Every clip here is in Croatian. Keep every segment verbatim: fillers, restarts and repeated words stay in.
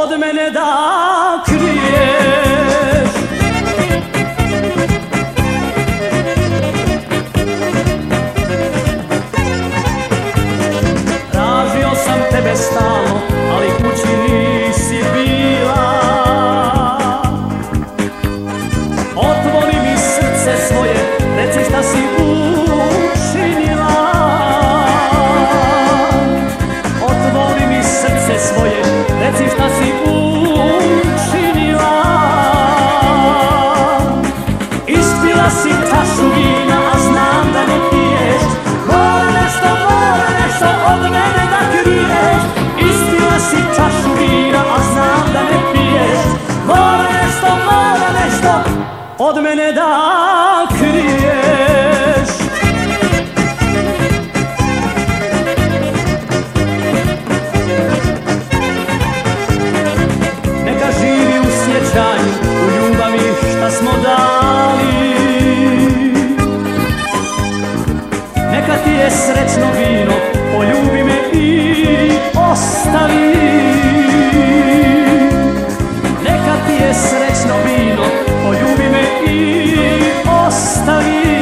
od mene da kriješ. Tražio sam tebe stalno, ali kući nisi bila. Otvori mi srce svoje, reci šta si učinila. Otvori mi srce svoje, reci šta si učinila. Ispila si čašu vina, a znam da ne piješ. Mora nešto, mora nešto od mene da kriješ. Ispila si čašu vina, a znam da ne piješ. Mora nešto, mora nešto od mene da kriješ. Neka živi u sjećanju, u ljubavi šta smo dali. Neka ti je srećno vino, poljubi me i ostavi. Neka ti je srećno vino, poljubi me i ostavi.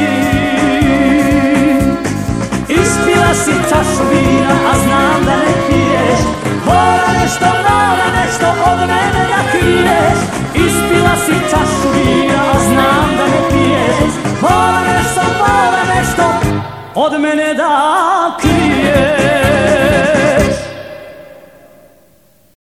Ispila si čašu vina, a znam da ne piješ. Mora nešto, mora nešto od mene da kriješ. Ispila si čašu vina, a znam da ne piješ. Mora nešto, mora nešto od mene da kriješ.